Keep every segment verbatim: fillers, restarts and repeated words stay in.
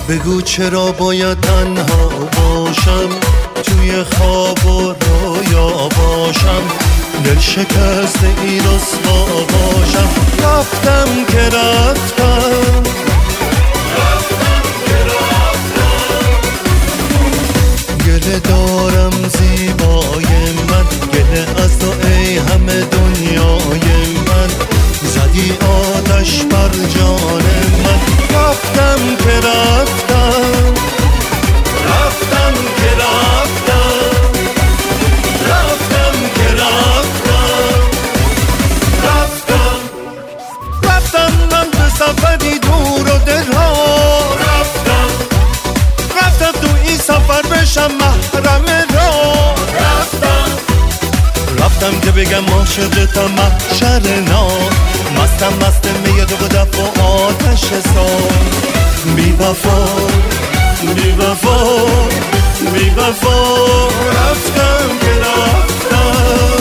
بگو چرا باید تنها باشم، توی خواب و رویا باشم، دل شکست این رسوا باشم. رفتم که رفتم، رفتم که رفتم، گله دارم زیبای من، گله از تو ای همه دنیای من، زدی آتش بر جان من. رفتم که رفتم، رفتم که رفتم، رفتم که رفتم، رفتم رفتم من به سفری دور و دلها. رفتم رفتم تو این سفر بشم محرم را. رفتم رفتم که بگم عاشقتم محشر نار، مستم مست می دو دف و آتش سار. بی وفا بی وفا بی وفا، رفتم که رفتم،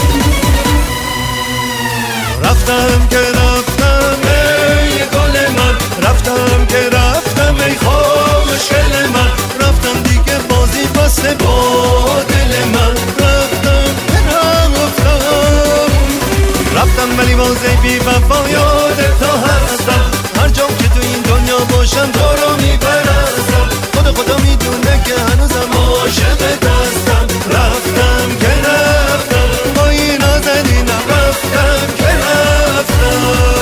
رفتم که رفتم ای گل من، رفتم که رفتم ای خوشگل من، رفتم دیگه بازی بسته با دل من. رفتم که رفتم، رفتم ولی بازی بی وفا یاد تا هستم، هر جا که تو این دنیا باشم تو رو میپرستم، خدا خدا میدونه که هنوزم عاشق دستم. رفتم که رفتم با این نازنینم، رفتم که رفتم.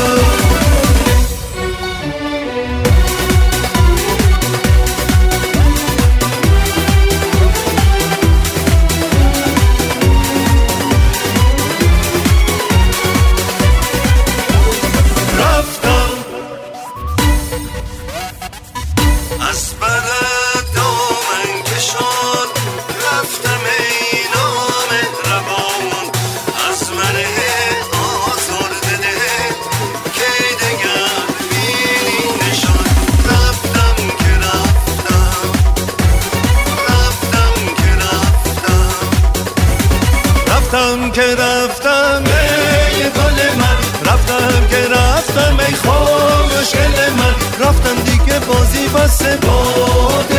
از بر دامن کشان رفتم ای نامهربان، از من آزرده دل کی دگر بینی نشان. رفتم که رفتم، رفتم که رفتم، رفتم که رفتم ای گل من، رفتم که رفتم ای خوشگل من، رفتم دیگه بازی بسته با